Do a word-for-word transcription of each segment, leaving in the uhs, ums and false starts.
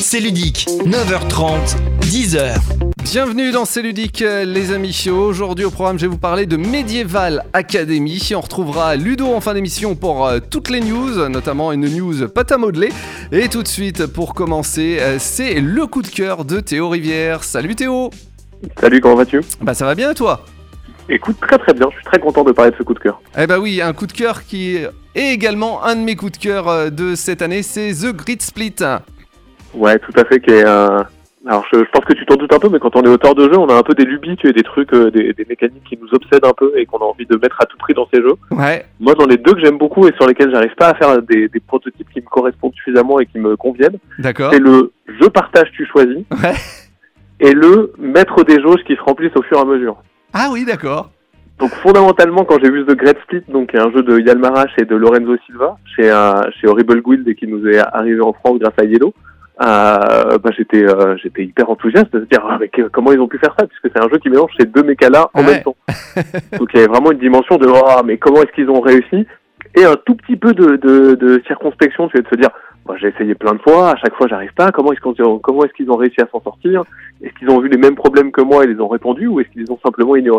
C'est ludique, neuf heures trente, dix heures. Bienvenue dans C'est ludique les amis. Aujourd'hui au programme je vais vous parler de Medieval Academy. On retrouvera Ludo en fin d'émission pour euh, toutes les news, notamment une news pâte à modeler. Et tout de suite pour commencer, euh, c'est le coup de cœur de Théo Rivière. Salut Théo. Salut, comment vas-tu ? Bah ça va bien et toi ? Écoute, très très bien, je suis très content de parler de ce coup de cœur. Eh bah oui, un coup de cœur qui est également un de mes coups de cœur de cette année, c'est The Grid Split. Ouais, tout à fait, qui est euh... Alors je, je pense que tu t'en doutes un peu, mais quand on est auteur de jeu, on a un peu des lubies, tu sais, des trucs, euh, des, des mécaniques qui nous obsèdent un peu et qu'on a envie de mettre à tout prix dans ces jeux. Ouais. Moi j'en ai deux que j'aime beaucoup et sur lesquels j'arrive pas à faire des, des prototypes qui me correspondent suffisamment et qui me conviennent. D'accord. C'est le je partage, tu choisis. Ouais. Et le mettre des jauges qui se remplissent au fur et à mesure. Ah oui, d'accord. Donc fondamentalement, quand j'ai vu The Great Split, donc un jeu de Yann Marache et de Lorenzo Silva chez euh, chez Horrible Guild et qui nous est arrivé en France grâce à Yellow, euh, bah j'étais euh, j'étais hyper enthousiaste de se dire ah, mais que, comment ils ont pu faire ça, puisque c'est un jeu qui mélange ces deux mécas-là en ouais. même temps. Donc il y avait vraiment une dimension de oh, mais comment est-ce qu'ils ont réussi, et un tout petit peu de de, de circonspection, tu sais, de se dire bah, j'ai essayé plein de fois, à chaque fois j'arrive pas, comment est-ce qu'ils comment est-ce qu'ils ont réussi à s'en sortir, est-ce qu'ils ont vu les mêmes problèmes que moi et les ont répondus, ou est-ce qu'ils les ont simplement ignorés.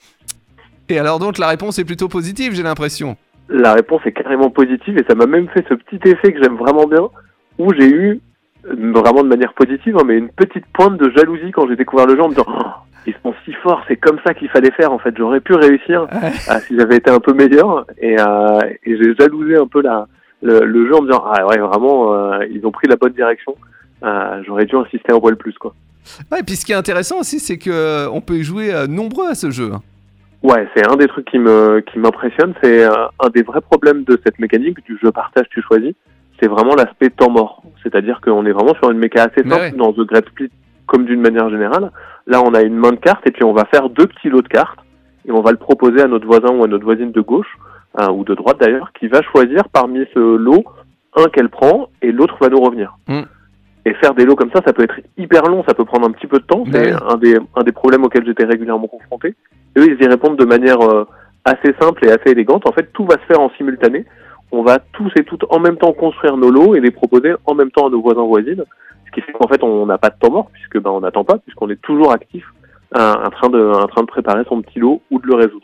Et alors donc la réponse est plutôt positive, j'ai l'impression. La réponse est carrément positive et ça m'a même fait ce petit effet que j'aime vraiment bien, où j'ai eu, vraiment de manière positive, hein, mais une petite pointe de jalousie quand j'ai découvert le jeu en me disant oh, ils sont si forts, c'est comme ça qu'il fallait faire en fait, j'aurais pu réussir euh, si j'avais été un peu meilleur, et, euh, et j'ai jalousé un peu la, le, le jeu en me disant ah ouais vraiment euh, ils ont pris la bonne direction, euh, j'aurais dû insister un poil plus quoi. Ouais, et puis ce qui est intéressant aussi c'est qu'on peut y jouer euh, nombreux à ce jeu. Ouais, c'est un des trucs qui me qui m'impressionne, c'est euh, un des vrais problèmes de cette mécanique du jeu partage tu choisis, c'est vraiment l'aspect temps mort. C'est-à-dire qu'on est vraiment sur une méca assez simple ouais. dans The Great Split comme d'une manière générale. Là, on a une main de cartes et puis on va faire deux petits lots de cartes et on va le proposer à notre voisin ou à notre voisine de gauche euh, ou de droite d'ailleurs, qui va choisir parmi ce lot un qu'elle prend et l'autre va nous revenir. Mm. Et faire des lots comme ça, ça peut être hyper long, ça peut prendre un petit peu de temps. C'est ouais. un des un des problèmes auxquels j'étais régulièrement confronté. Et eux, ils y répondent de manière euh, assez simple et assez élégante. En fait, tout va se faire en simultané. On va tous et toutes en même temps construire nos lots et les proposer en même temps à nos voisins voisines. Ce qui fait qu'en fait, on n'a pas de temps mort, puisque ben, on n'attend pas, puisqu'on est toujours actif, euh, en train de, en train de préparer son petit lot ou de le résoudre.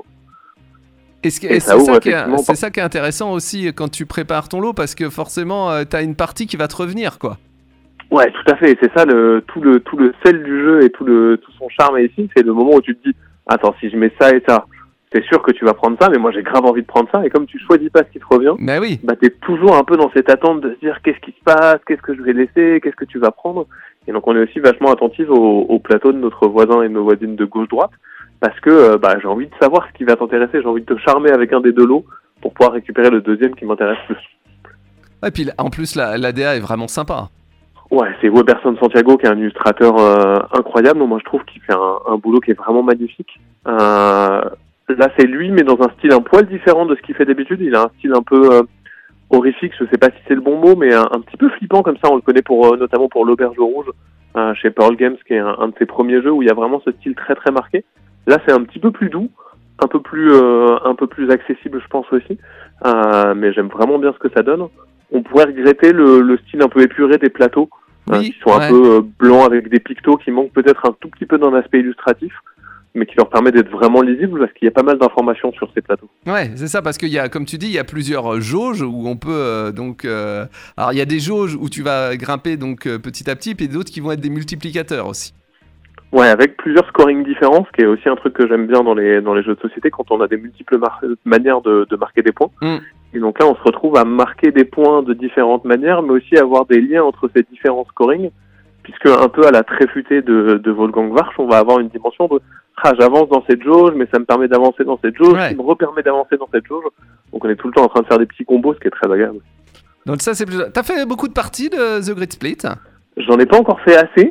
Et, ce, et, et ça c'est, ça qui est, c'est ça qui est intéressant aussi quand tu prépares ton lot, parce que forcément, euh, t'as une partie qui va te revenir, quoi. Ouais, tout à fait. Et c'est ça le tout le tout le sel du jeu et tout le tout son charme ici, c'est le moment où tu te dis attends, si je mets ça et ça, c'est sûr que tu vas prendre ça, mais moi j'ai grave envie de prendre ça, et comme tu choisis pas ce qui te revient, bah oui. bah t'es toujours un peu dans cette attente de se dire qu'est-ce qui se passe, qu'est-ce que je vais laisser, qu'est-ce que tu vas prendre. Et donc on est aussi vachement attentif au, au plateau de notre voisin et de nos voisines de gauche-droite, parce que euh, bah j'ai envie de savoir ce qui va t'intéresser, j'ai envie de te charmer avec un des deux lots pour pouvoir récupérer le deuxième qui m'intéresse plus. Et puis en plus la, l'A D A est vraiment sympa. Ouais, c'est Weberson Santiago qui est un illustrateur euh, incroyable. Moi, je trouve qu'il fait un, un boulot qui est vraiment magnifique. Euh, là, c'est lui, mais dans un style un poil différent de ce qu'il fait d'habitude. Il a un style un peu euh, horrifique, je sais pas si c'est le bon mot, mais un, un petit peu flippant comme ça. On le connaît pour euh, notamment pour l'Auberge Rouge euh, chez Pearl Games, qui est un, un de ses premiers jeux où il y a vraiment ce style très très marqué. Là, c'est un petit peu plus doux, un peu plus euh, un peu plus accessible, je pense aussi. Euh, mais j'aime vraiment bien ce que ça donne. On pourrait regretter le, le style un peu épuré des plateaux, oui, hein, qui sont ouais. un peu euh, blancs avec des pictos qui manquent peut-être un tout petit peu d'un aspect illustratif, mais qui leur permet d'être vraiment lisibles parce qu'il y a pas mal d'informations sur ces plateaux. Ouais, c'est ça, parce qu'il y a, comme tu dis, il y a plusieurs jauges où on peut euh, donc. Euh... Alors il y a des jauges où tu vas grimper donc euh, petit à petit, et d'autres qui vont être des multiplicateurs aussi. Ouais, avec plusieurs scorings différents, ce qui est aussi un truc que j'aime bien dans les dans les jeux de société quand on a des multiples mar- manières de, de marquer des points. Mm. Et donc là, on se retrouve à marquer des points de différentes manières, mais aussi avoir des liens entre ces différents scorings, puisque un peu à la tréfutée de, de Wolfgang Warsch, on va avoir une dimension de ah, j'avance dans cette jauge, mais ça me permet d'avancer dans cette jauge, ouais. qui me repermet d'avancer dans cette jauge. Donc on est tout le temps en train de faire des petits combos, ce qui est très agréable. Donc ça, c'est plus. T'as fait beaucoup de parties de The Great Split ? J'en ai pas encore fait assez,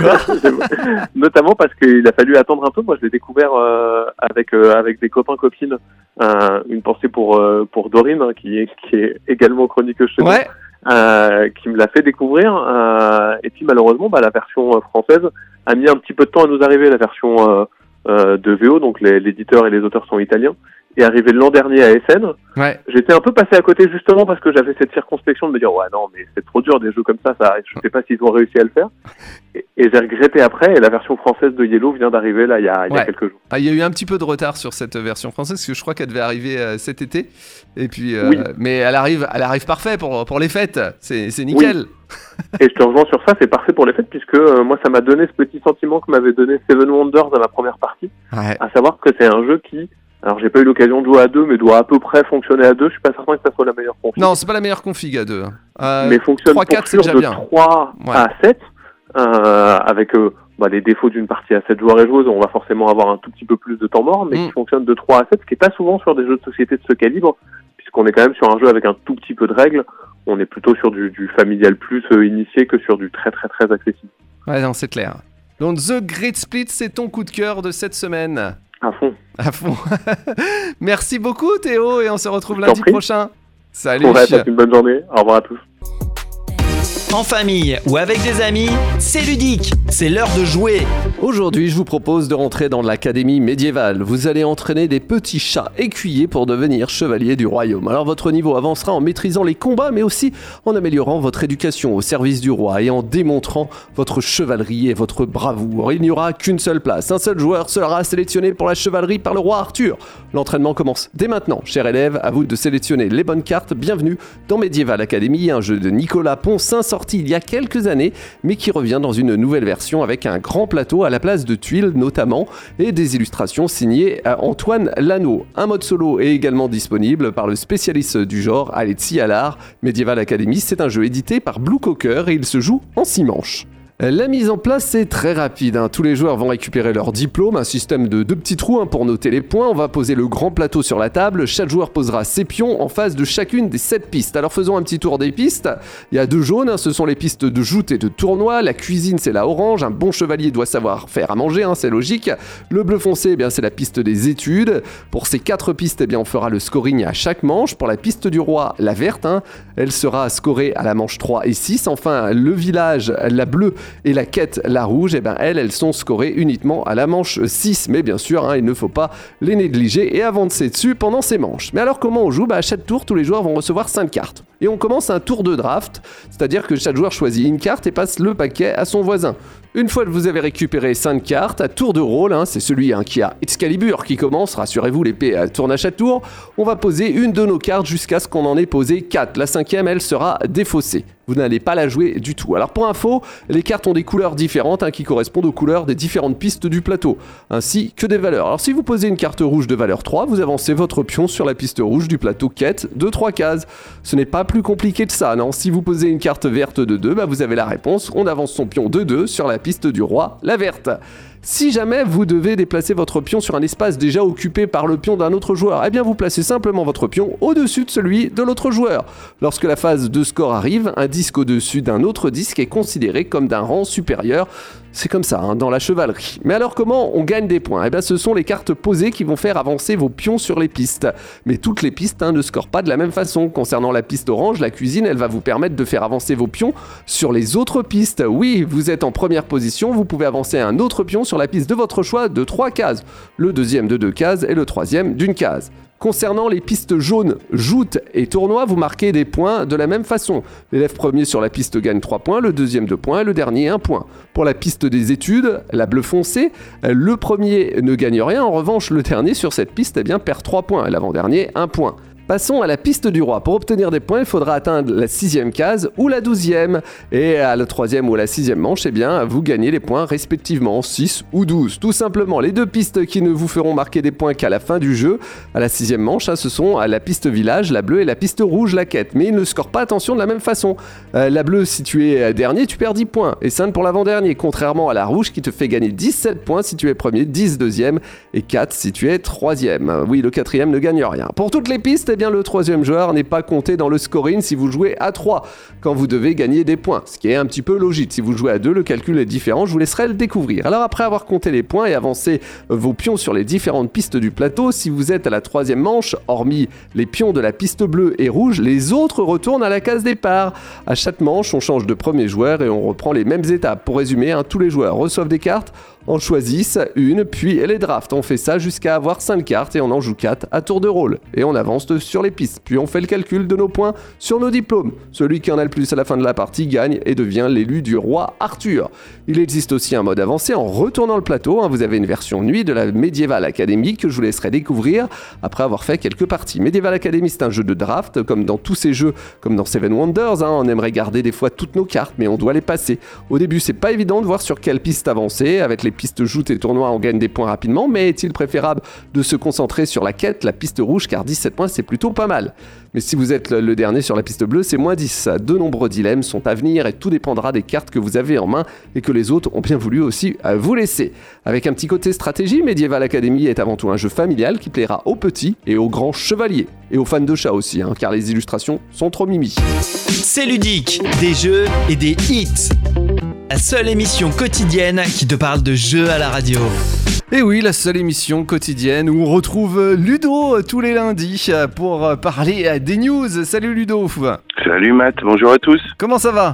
notamment parce qu'il a fallu attendre un peu. Moi, je l'ai découvert euh, avec euh, avec des copains copines. Euh, une pensée pour euh, pour Dorine, hein, qui est qui est également chroniqueuse chez nous, ouais. euh, qui me l'a fait découvrir. Euh, et puis malheureusement, bah, la version euh, française a mis un petit peu de temps à nous arriver. La version euh, euh, de V O, donc les, l'éditeur et les auteurs sont italiens. est arrivé l'an dernier à Essen. Ouais. J'étais un peu passé à côté justement parce que j'avais cette circonspection de me dire ouais non mais c'est trop dur des jeux comme ça, ça je sais pas s'ils ont réussi à le faire. Et, et j'ai regretté après et la version française de Yellow vient d'arriver là il y a, il y a ouais. quelques jours. Ah, il y a eu un petit peu de retard sur cette version française parce que je crois qu'elle devait arriver euh, cet été. Et puis, euh, oui. mais elle arrive, elle arrive parfait pour pour les fêtes. C'est c'est nickel. Oui. Et je te rejoins sur ça, c'est parfait pour les fêtes puisque euh, moi ça m'a donné ce petit sentiment que m'avait donné Seven Wonders à ma première partie, ouais. à savoir que c'est un jeu qui alors j'ai pas eu l'occasion de jouer à deux, mais doit à peu près fonctionner à deux. Je suis pas certain que ça soit la meilleure config. Non, c'est pas la meilleure config à deux. Euh, mais fonctionne trois, pour quatre, sûr c'est déjà de bien. trois ouais. à sept, euh, avec euh, bah, les défauts d'une partie à sept joueurs et joueuses. On va forcément avoir un tout petit peu plus de temps mort, mais mm. qui fonctionne de trois à sept, ce qui est pas souvent sur des jeux de société de ce calibre, puisqu'on est quand même sur un jeu avec un tout petit peu de règles. On est plutôt sur du, du familial plus euh, initié que sur du très très très accessible. Ouais, non, c'est clair. Donc The Great Split, c'est ton coup de cœur de cette semaine. À fond. À fond. Merci beaucoup Théo et on se retrouve lundi prochain. Salut. On va passer une bonne journée. Au revoir à tous. En famille ou avec des amis, c'est ludique, c'est l'heure de jouer. Aujourd'hui, je vous propose de rentrer dans l'académie médiévale. Vous allez entraîner des petits chats écuyers pour devenir chevaliers du royaume. Alors votre niveau avancera en maîtrisant les combats, mais aussi en améliorant votre éducation au service du roi et en démontrant votre chevalerie et votre bravoure. Il n'y aura qu'une seule place. Un seul joueur sera sélectionné pour la chevalerie par le roi Arthur. L'entraînement commence dès maintenant. Chers élèves, à vous de sélectionner les bonnes cartes. Bienvenue dans Medieval Academy, un jeu de Nicolas Poncin sorti il y a quelques années, mais qui revient dans une nouvelle version avec un grand plateau à la place de tuiles notamment, et des illustrations signées à Antoine Lano. Un mode solo est également disponible par le spécialiste du genre, Alexis Allard. Medieval Academy, c'est un jeu édité par Blue Cocker et il se joue en six manches. La mise en place est très rapide, hein. Tous les joueurs vont récupérer leur diplôme, un système de deux petits trous hein, pour noter les points. On va poser le grand plateau sur la table, chaque joueur posera ses pions en face de chacune des sept pistes. Alors faisons un petit tour des pistes. Il y a deux jaunes, hein, ce sont les pistes de joute et de tournoi. La cuisine c'est la orange, un bon chevalier doit savoir faire à manger, hein, c'est logique. Le bleu foncé, eh bien, c'est la piste des études. Pour ces quatre pistes, eh bien, on fera le scoring à chaque manche. Pour la piste du roi, la verte, hein, elle sera scorée à la manche trois et six. Enfin, le village, la bleue, et la quête, la rouge, et ben elles, elles sont scorées uniquement à la manche six. Mais bien sûr, hein, il ne faut pas les négliger et avancer dessus pendant ces manches. Mais alors comment on joue ? Bah, à chaque tour, tous les joueurs vont recevoir cinq cartes. Et on commence un tour de draft, c'est-à-dire que chaque joueur choisit une carte et passe le paquet à son voisin. Une fois que vous avez récupéré cinq cartes, à tour de rôle, hein, c'est celui hein, qui a Excalibur qui commence, rassurez-vous, l'épée euh, tourne à chaque tour, on va poser une de nos cartes jusqu'à ce qu'on en ait posé quatre. La cinquième, elle sera défaussée. Vous n'allez pas la jouer du tout. Alors pour info, les cartes ont des couleurs différentes hein, qui correspondent aux couleurs des différentes pistes du plateau, ainsi que des valeurs. Alors si vous posez une carte rouge de valeur trois, vous avancez votre pion sur la piste rouge du plateau quête de trois cases. Ce n'est pas plus compliqué que ça, non. Si vous posez une carte verte de deux, bah vous avez la réponse, on avance son pion de deux sur la piste du roi, la verte. Si jamais vous devez déplacer votre pion sur un espace déjà occupé par le pion d'un autre joueur, eh bien vous placez simplement votre pion au-dessus de celui de l'autre joueur. Lorsque la phase de score arrive, un disque au-dessus d'un autre disque est considéré comme d'un rang supérieur. C'est comme ça, hein, dans la chevalerie. Mais alors comment on gagne des points ? Eh bien ce sont les cartes posées qui vont faire avancer vos pions sur les pistes. Mais toutes les pistes hein, ne scorent pas de la même façon. Concernant la piste orange, la cuisine, elle va vous permettre de faire avancer vos pions sur les autres pistes. Oui, vous êtes en première position, vous pouvez avancer un autre pion sur la piste de votre choix de trois cases. Le deuxième de deux cases et le troisième d'une case. Concernant les pistes jaunes, joute et tournoi, vous marquez des points de la même façon. L'élève premier sur la piste gagne trois points, le deuxième deux points et le dernier un point. Pour la piste des études, la bleue foncée, le premier ne gagne rien, en revanche le dernier sur cette piste eh bien, perd trois points et l'avant-dernier un point. Passons à la piste du roi. Pour obtenir des points, il faudra atteindre la sixième case ou la douzième. Et à la troisième ou à la sixième manche, eh bien, vous gagnez les points respectivement six ou douze. Tout simplement, les deux pistes qui ne vous feront marquer des points qu'à la fin du jeu, à la sixième manche, hein, ce sont la piste village, la bleue et la piste rouge, la quête. Mais ils ne scorent pas, attention, de la même façon. Euh, la bleue, si tu es dernier, tu perds dix points. Et cinq pour l'avant-dernier, contrairement à la rouge qui te fait gagner dix-sept points si tu es premier, dix deuxième et quatre si tu es troisième. Oui, le quatrième ne gagne rien. Pour toutes les pistes, eh bien, le troisième joueur n'est pas compté dans le scoring si vous jouez à trois, quand vous devez gagner des points, ce qui est un petit peu logique. Si vous jouez à deux, le calcul est différent, je vous laisserai le découvrir. Alors après avoir compté les points et avancé vos pions sur les différentes pistes du plateau, si vous êtes à la troisième manche, hormis les pions de la piste bleue et rouge, les autres retournent à la case départ. À chaque manche, on change de premier joueur et on reprend les mêmes étapes. Pour résumer, hein, tous les joueurs reçoivent des cartes. en choisissent une, puis les drafts. On fait ça jusqu'à avoir cinq cartes et on en joue quatre à tour de rôle. Et on avance sur les pistes, puis on fait le calcul de nos points sur nos diplômes. Celui qui en a le plus à la fin de la partie gagne et devient l'élu du roi Arthur. Il existe aussi un mode avancé en retournant le plateau. Hein. Vous avez une version nuit de la Medieval Academy que je vous laisserai découvrir après avoir fait quelques parties. Medieval Academy, c'est un jeu de draft, comme dans tous ces jeux, comme dans Seven Wonders. Hein. On aimerait garder des fois toutes nos cartes, mais on doit les passer. Au début, c'est pas évident de voir sur quelle piste avancer. Avec les pistes joutes et tournois, on gagne des points rapidement, mais est-il préférable de se concentrer sur la quête, la piste rouge, car dix-sept points, c'est plutôt pas mal. Mais si vous êtes le dernier sur la piste bleue, c'est moins dix. De nombreux dilemmes sont à venir et tout dépendra des cartes que vous avez en main et que les autres ont bien voulu aussi vous laisser. Avec un petit côté stratégie, Medieval Academy est avant tout un jeu familial qui plaira aux petits et aux grands chevaliers. Et aux fans de chats aussi, hein, car les illustrations sont trop mimi. C'est ludique, des jeux et des hits. La seule émission quotidienne qui te parle de jeux à la radio. Et oui, la seule émission quotidienne où on retrouve Ludo tous les lundis pour parler des news. Salut Ludo. Salut Matt, bonjour à tous. Comment ça va ?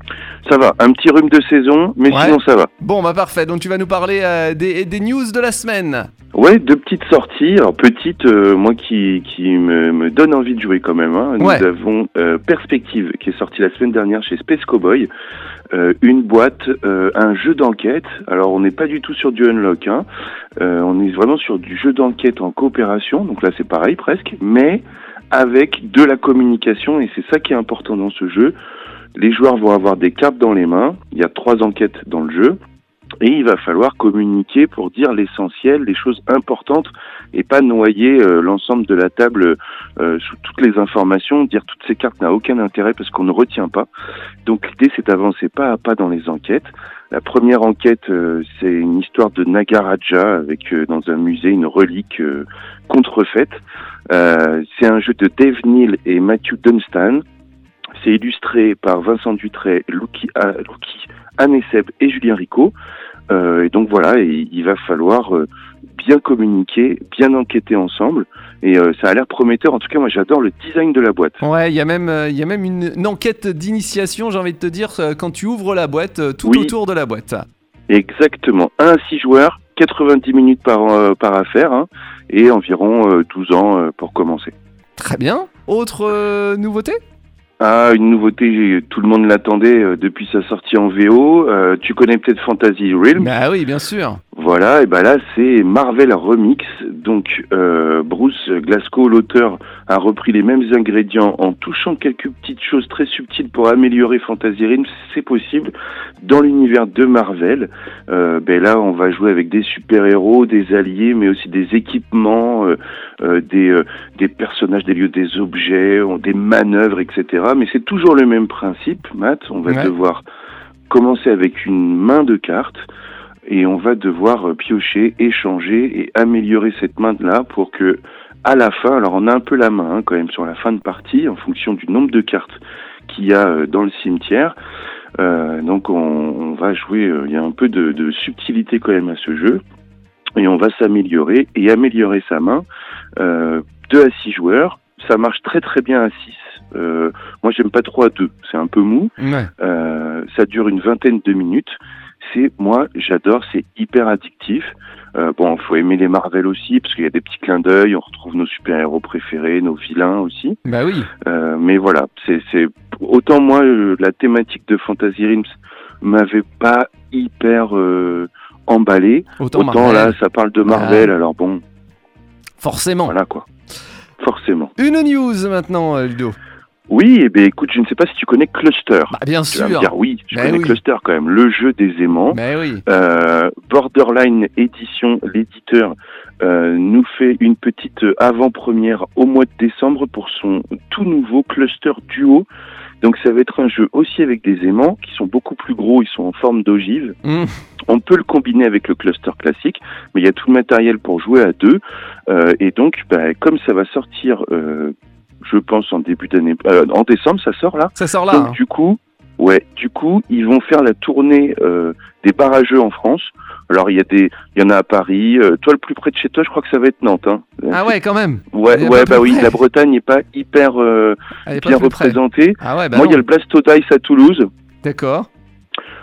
Ça va, un petit rhume de saison, mais ouais. Sinon ça va. Bon, bah parfait, donc tu vas nous parler euh, des, des news de la semaine. Ouais, deux petites sorties. Alors petites, euh, moi qui, qui me, me donne envie de jouer quand même. Hein. Nous ouais. avons euh, Perspective qui est sorti la semaine dernière chez Space Cowboy. Euh, une boîte, euh, un jeu d'enquête. Alors on n'est pas du tout sur du unlock, hein. euh, on est vraiment sur du jeu d'enquête en coopération, donc là c'est pareil presque, mais avec de la communication, et c'est ça qui est important dans ce jeu. Les joueurs vont avoir des cartes dans les mains, il y a trois enquêtes dans le jeu, et il va falloir communiquer pour dire l'essentiel, les choses importantes, et pas noyer euh, l'ensemble de la table euh, sous toutes les informations. Dire toutes ces cartes n'a aucun intérêt parce qu'on ne retient pas. Donc l'idée, c'est d'avancer pas à pas dans les enquêtes. La première enquête, euh, c'est une histoire de Nagaraja avec euh, dans un musée une relique euh, contrefaite. Euh, c'est un jeu de Dave Neal et Matthew Dunstan. C'est illustré par Vincent Dutray, Luki, Luki Anne-Seb et Julien Rico. Euh, et donc voilà, et il va falloir euh, bien communiquer, bien enquêter ensemble. Et euh, ça a l'air prometteur. En tout cas, moi, j'adore le design de la boîte. Ouais, il y a même, euh, il y a même une, une enquête d'initiation, j'ai envie de te dire, euh, quand tu ouvres la boîte, euh, tout oui. autour de la boîte. Exactement. un à six joueurs, quatre-vingt-dix minutes par, euh, par affaire, hein, et environ euh, douze ans euh, pour commencer. Très bien. Autre euh, nouveauté ? Ah, une nouveauté, tout le monde l'attendait euh, depuis sa sortie en V O. Euh, tu connais peut-être Fantasy Realms ? Bah oui, bien sûr. Voilà, et ben là c'est Marvel Remix. Donc euh, Bruce Glasgow, l'auteur, a repris les mêmes ingrédients en touchant quelques petites choses très subtiles pour améliorer Fantasy Realms. C'est possible dans l'univers de Marvel. Euh, ben là on va jouer avec des super-héros, des alliés, mais aussi des équipements, euh, euh, des euh, des personnages, des lieux, des objets, des manœuvres, et cetera. Mais c'est toujours le même principe, Matt. On va ouais. devoir commencer avec une main de cartes. Et on va devoir piocher, échanger et améliorer cette main-là pour que, à la fin, alors on a un peu la main hein, quand même sur la fin de partie, en fonction du nombre de cartes qu'il y a dans le cimetière. Euh, donc on, on va jouer, euh, il y a un peu de, de subtilité quand même à ce jeu. Et on va s'améliorer et améliorer sa main. Euh, deux à six joueurs, ça marche très très bien à six. Euh, moi j'aime pas trop à deux, c'est un peu mou. Ouais. Euh, ça dure une vingtaine de minutes. C'est, moi, j'adore, c'est hyper addictif. Euh, bon, faut aimer les Marvel aussi, parce qu'il y a des petits clins d'œil, on retrouve nos super-héros préférés, nos vilains aussi. Bah oui. Euh, mais voilà, c'est, c'est, autant moi, euh, la thématique de Fantasy Realms m'avait pas hyper euh, emballé. Autant, autant là, ça parle de Marvel, ah. alors bon. Forcément. Voilà quoi. Forcément. Une news maintenant, Ludo. Oui, eh bien, écoute, je ne sais pas si tu connais Cluster. Bah, bien tu sûr. Vas me dire, oui, je bah connais oui. Cluster quand même, le jeu des aimants. Bah oui. Euh, Borderline Édition, l'éditeur, euh, nous fait une petite avant-première au mois de décembre pour son tout nouveau Cluster Duo. Donc ça va être un jeu aussi avec des aimants qui sont beaucoup plus gros, ils sont en forme d'ogive. Mmh. On peut le combiner avec le Cluster classique, mais il y a tout le matériel pour jouer à deux. Euh, et donc, bah, comme ça va sortir... Euh, je pense en début d'année, euh, en décembre, ça sort là. Ça sort là. Donc hein. du coup, ouais, du coup, ils vont faire la tournée euh, des barrageux en France. Alors il y a des, il y en a à Paris. Euh, toi, le plus près de chez toi, je crois que ça va être Nantes. Hein. Ah ouais, quand même. Ouais, ouais, bah oui, près. La Bretagne n'est pas hyper euh, bien représentée. Ah ouais, bah Moi, il y a non. le Blasto Dice à Toulouse. D'accord.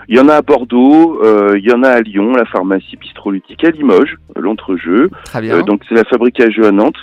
Il y en a à Bordeaux, euh, il y en a à Lyon, la pharmacie Bistroludique à Limoges, l'entrejeu. Très bien. Euh, donc c'est la fabrique à jeux à Nantes.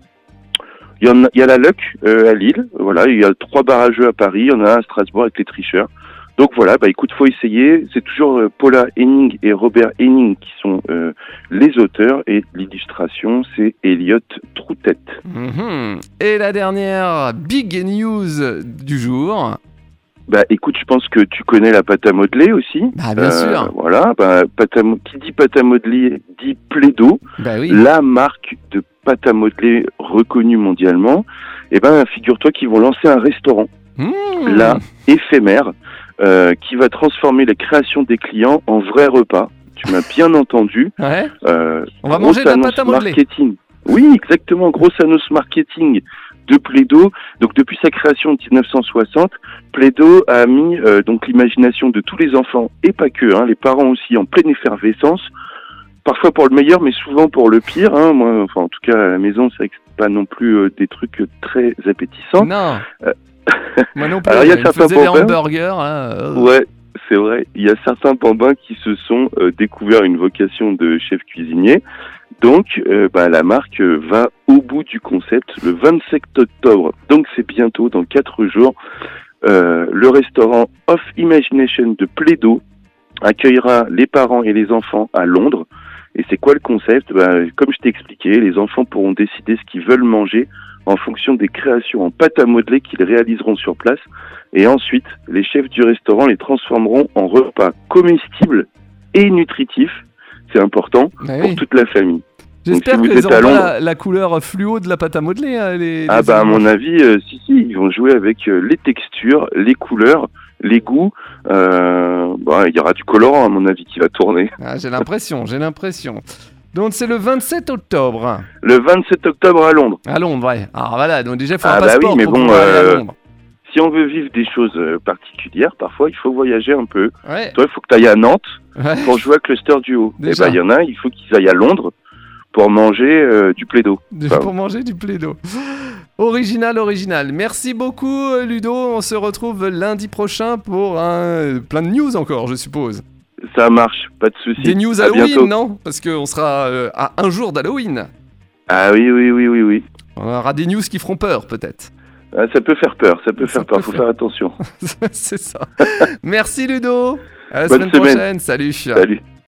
Il y, en a, il y a la Luck euh, à Lille, voilà, il y a trois bars à jeux à Paris, il y en a un à Strasbourg avec les tricheurs. Donc voilà, bah écoute, faut essayer. C'est toujours euh, Paula Henning et Robert Henning qui sont euh, les auteurs et l'illustration, c'est Elliot Troutet. Mmh. Et la dernière big news du jour. Bah écoute, je pense que tu connais la pâte à modeler aussi. Bah bien euh, sûr. Voilà, bah, pâte à, qui dit pâte à modeler dit Plaido, bah, oui. la marque de pâte à modeler reconnue mondialement. Et ben figure-toi qu'ils vont lancer un restaurant, mmh. là, éphémère, euh, qui va transformer les créations des clients en vrais repas. Tu m'as bien entendu. Ouais. Euh, On va manger de la pâte à modeler. Marketing. Oui, exactement, grosse annonce marketing de Plaido. Donc depuis sa création en dix-neuf cent soixante, Plaido a mis euh, donc l'imagination de tous les enfants et pas que, hein, les parents aussi en pleine effervescence. Parfois pour le meilleur, mais souvent pour le pire. Hein. Moi, enfin en tout cas à la maison, c'est pas non plus euh, des trucs très appétissants. Non. Euh... Moi non plus. Alors il y a certains des hamburgers. Hein. Ouais, c'est vrai. Il y a certains bambins qui se sont euh, découverts une vocation de chef cuisinier. Donc, euh, bah, la marque euh, va au bout du concept le vingt-sept octobre. Donc, c'est bientôt, dans quatre jours. Euh, le restaurant Of Imagination de Plaido accueillera les parents et les enfants à Londres. Et c'est quoi le concept ? Bah, comme je t'ai expliqué, les enfants pourront décider ce qu'ils veulent manger en fonction des créations en pâte à modeler qu'ils réaliseront sur place. Et ensuite, les chefs du restaurant les transformeront en repas comestibles et nutritifs. C'est important bah pour oui. toute la famille. J'espère qu'ils n'auront pas Londres... la, la couleur fluo de la pâte à modeler. Hein, les, ah les bah à mon avis, euh, si si, ils vont jouer avec euh, les textures, les couleurs, les goûts. Euh, bah, il y aura du colorant à mon avis qui va tourner. Ah, j'ai l'impression, j'ai l'impression. Donc c'est le vingt-sept octobre. Le vingt-sept octobre à Londres. À Londres, ouais. Alors voilà, donc déjà il faut ah un bah passeport oui, mais pour bon, pouvoir euh, aller à Londres. Si on veut vivre des choses particulières, parfois il faut voyager un peu. Ouais. Toi, il faut que tu ailles à Nantes ouais. pour jouer à Cluster Duo. Et bah il y en a, il faut qu'ils aillent à Londres pour manger euh, du Plaido. Enfin, pour manger du Plaido. Original, original. Merci beaucoup Ludo, on se retrouve lundi prochain pour un... plein de news encore, je suppose. Ça marche, pas de soucis. Des news Halloween, non ? Parce qu'on sera euh, à un jour d'Halloween. Ah oui, oui, oui, oui, oui. On aura des news qui feront peur, peut-être. Ah, ça peut faire peur, ça peut ça faire peur, peut faut faire... faire attention. C'est ça. Merci Ludo. À la Bonne semaine semaine. prochaine, salut. Salut.